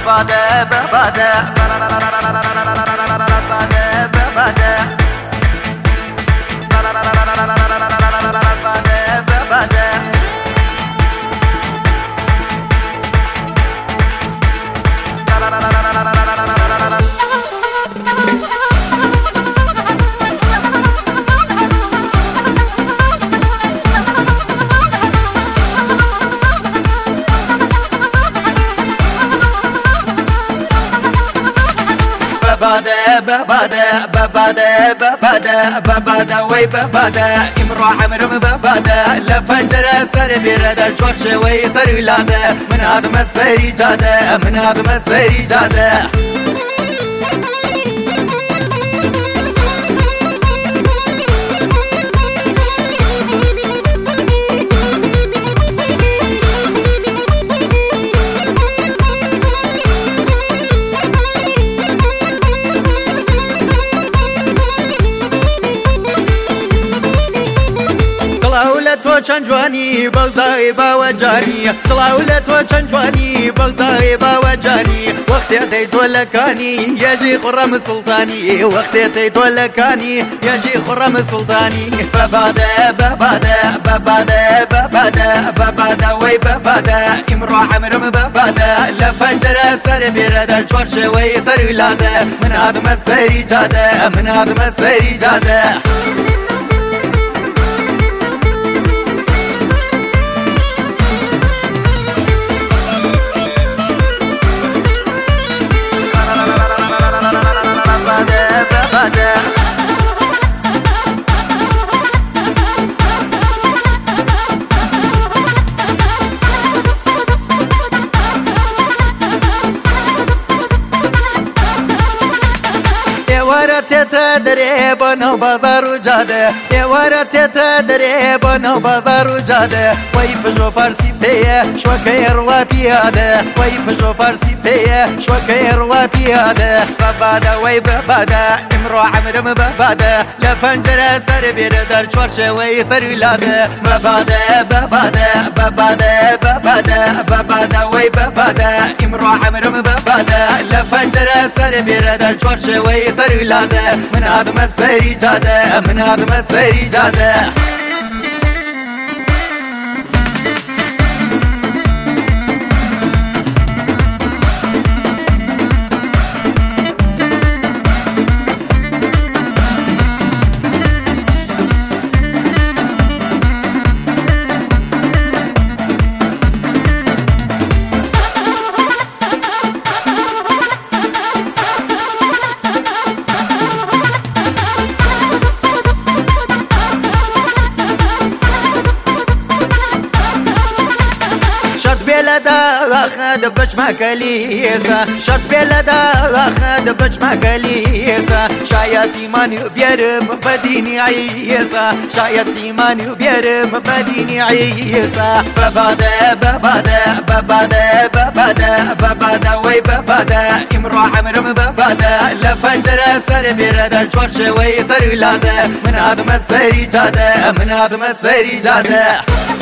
ببادا وي ببادا امرو عمرم ببادا لفنجرة سر بيرد الجوش وي سر لادا من هذا مسيري جادا من هذا مسيري جادا تو چند جوانی بغضای باوجانی صلاولت تو چند جوانی بغضای باوجانی وقتی تی دولکانی یجی خرم سلطانی وقتی تی دولکانی یجی خرم سلطانی ببادا ببادا ببادا ببادا ببادا وی ببادا امرو عمرم ببادا لفنجرة سر بيرد الجوش وي سر لادا من هذا مسيري جادا من هذا مسيري جادا تدري بنا بازار وجاده يوارت تدري بنا بازار وجاده ويفجو فارسي بيه شوكير وبياده ويفجو فارسي بيه شوكير وبياده ببادا وي ببادا امرو عمرم ببادا لفنجرة سر بيردر شورش وي سر لاده ببادا ببادا ببادا ببادا ببادا وي ببادا امرو عمرم ببادا لفنجرة سر بيردر شورش وي سر لاده من هذا مسيري جاده من هذا مسيري جاده أخذ بجمع كليسة شط بلدا أخذ بجمع كليسة شايتي ماني بيرم بديني عيسى شايتي ماني بيرم بديني عيسى ببادا ببادا ببادا ببادا ببادا وي ببادا امرو عمرم ببادا لفنجرة سر بيرد الجوش وي سر لادا من هذا مسيري جادا من هذا مسيري جادا